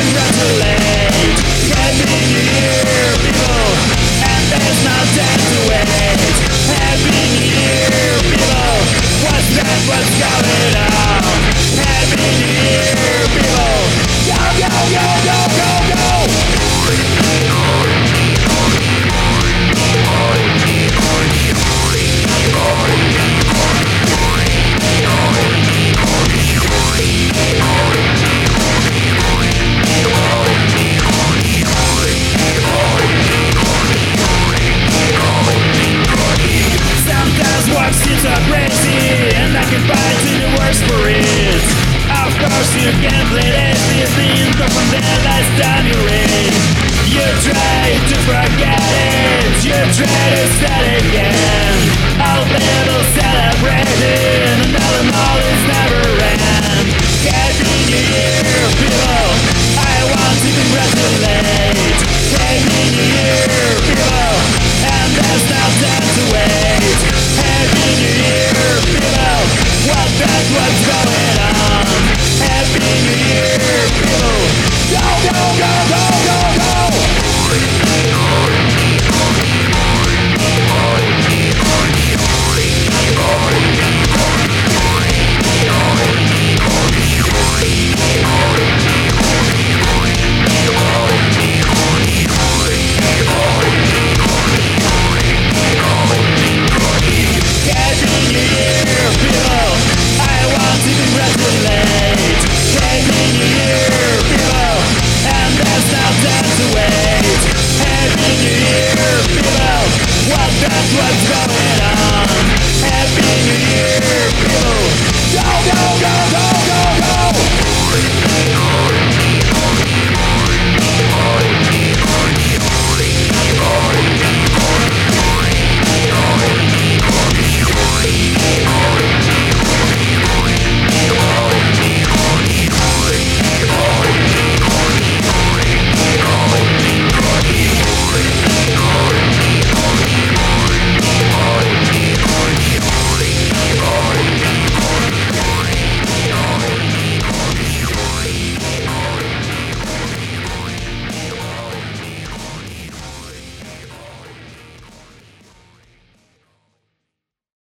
congratulate. Happy New Year, people, and there's no time to wait. Happy New Year, people, what's that, what's going on? Happy New Year, people, go, go, go, go, go, go! Seems so crazy, and I can fight to the worst for it. Of course you can play this thing, but from the last time you read, you try to forget it, you try to stop.